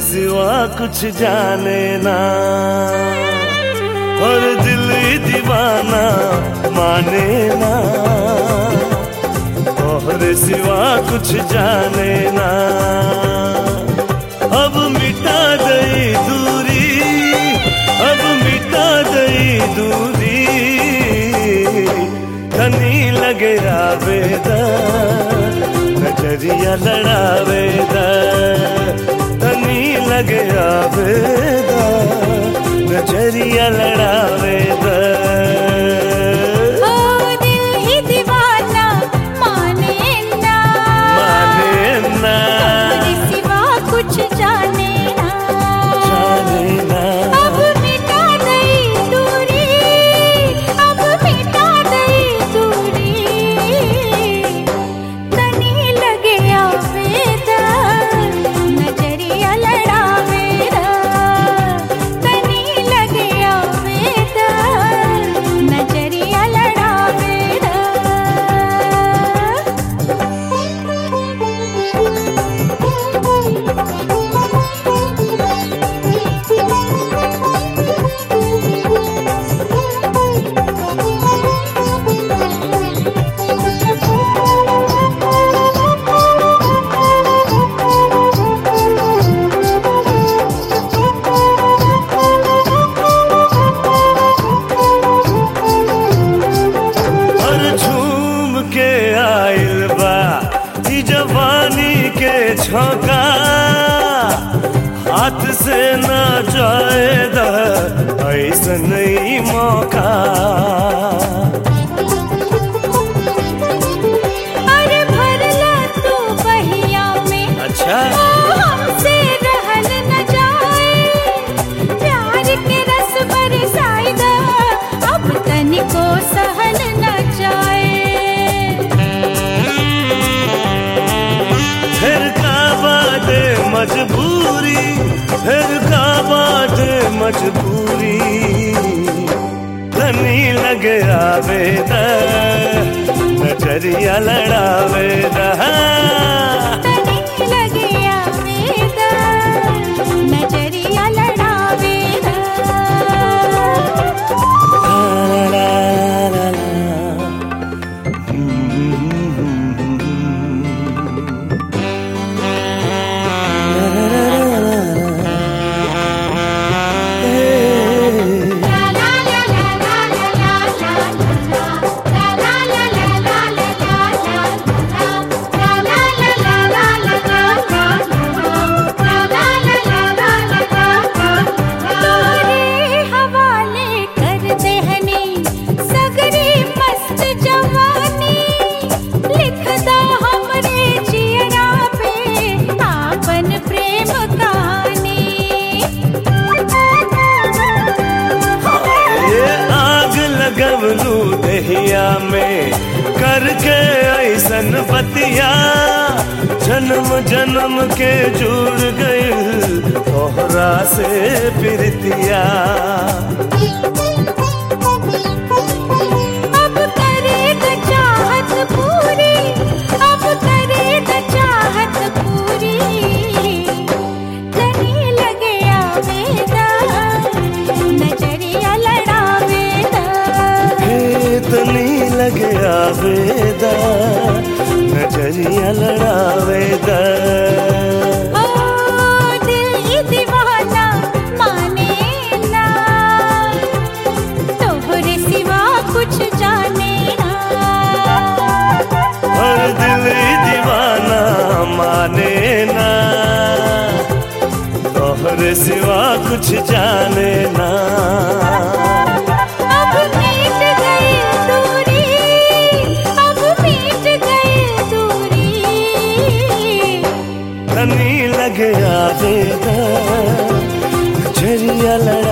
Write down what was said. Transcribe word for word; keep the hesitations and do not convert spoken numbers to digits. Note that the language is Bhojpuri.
सिवा कुछ जाने ना, और दिल ही दीवाना माने ना, तोहरे सिवा कुछ जाने ना। अब मिटा गई दूरी, अब मिटा गई दूरी, तनी लगे आवेदा नजरिया लड़ावेदा, तनी लगे आवेदा नजरिया लड़ावेदा। जवानी के झोंका हाथ से न जाएगा ऐसा नहीं मौका। अरे भरला तू बहिया में, अच्छा हमसे रहल न जाए, प्यार के रस बरसाएगा अब तनिको सहल न जाए। फिर का बात मजबूरी, फिर का बात मजबूरी, तनी लगे आवेदा नजरिया लड़ावेदा, तनी लगे आवेदा नजरिया लड़ावेदा। ला ला ला ला। गवलू दहिया में करके ऐसन बतिया, जन्म जन्म के जुड़ गई तोहरा से प्रीतिया। अब करेगा चाहत पूरी, अब करेगा चाहत पूरी, तनी लगे आवेदा नजरिया लड़ावेदा, तनी लगे आवेदा नजरिया लड़ावेदा। ओ दिल ही दीवाना माने ना, तोहरे सिवा कुछ जाने ना, और दिल ही दीवाना माने ना, तोहरे सिवा कुछ जाने ना। तनी लगे आवेदा नजरिया